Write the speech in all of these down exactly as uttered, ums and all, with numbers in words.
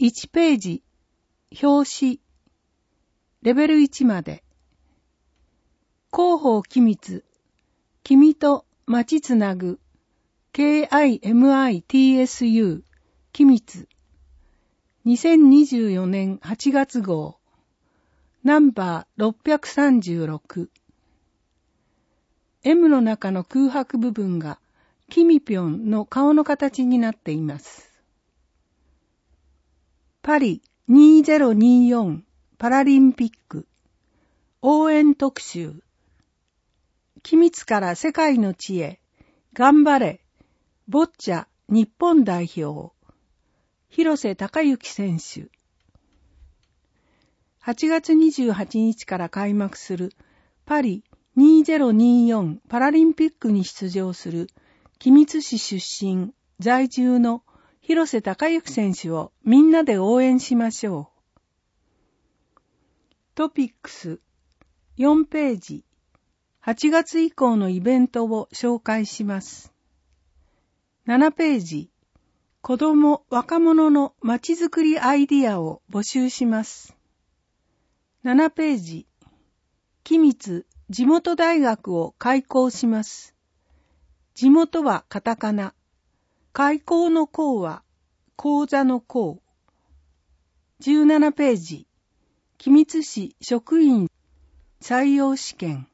いちページ、表紙、レベルいちまで。広報機密、君と待ちつなぐ、ケーアイエムアイティーエスユー、機密。にせんにじゅうよねんはちがつ号、ナンバーろっぴゃくさんじゅうろく。M の中の空白部分が、キミピョンの顔の形になっています。パリにせんにじゅうよんパラリンピック応援特集。機密から世界の地へ頑張れボッチャ日本代表広瀬隆之選手。はちがつにじゅうはちにちから開幕するパリにせんにじゅうよんパラリンピックに出場する君津市出身在住の広瀬隆之選手をみんなで応援しましょう。トピックスよんページ、はちがつ以降のイベントを紹介します。ななページ、子ども・若者のまちづくりアイディアを募集します。ななページ、機密地元大学を開校します。地元はカタカナ。開校の校は講座の校。じゅうななページ、君津市職員採用試験。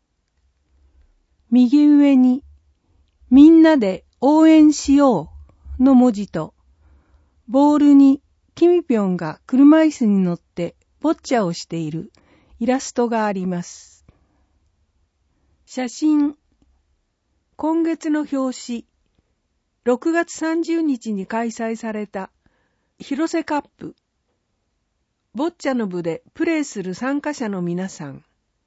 右上に、みんなで応援しようの文字と、ボールにキミピョンが車椅子に乗ってボッチャをしているイラストがあります。写真。今月の表紙。ろくがつさんじゅうにちに開催された広瀬カップ。ボッチャの部でプレーする参加者の皆さん。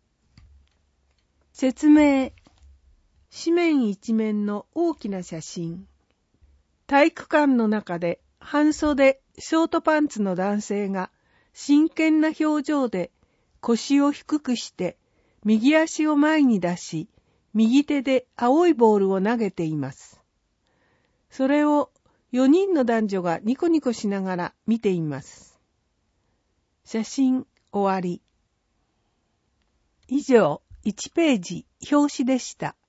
説明。紙面一面の大きな写真。体育館の中で半袖ショートパンツの男性が真剣な表情で腰を低くして右足を前に出し、右手で青いボールを投げています。それをよにんの男女がニコニコしながら見ています。写真終わり。以上いちページ表紙でした。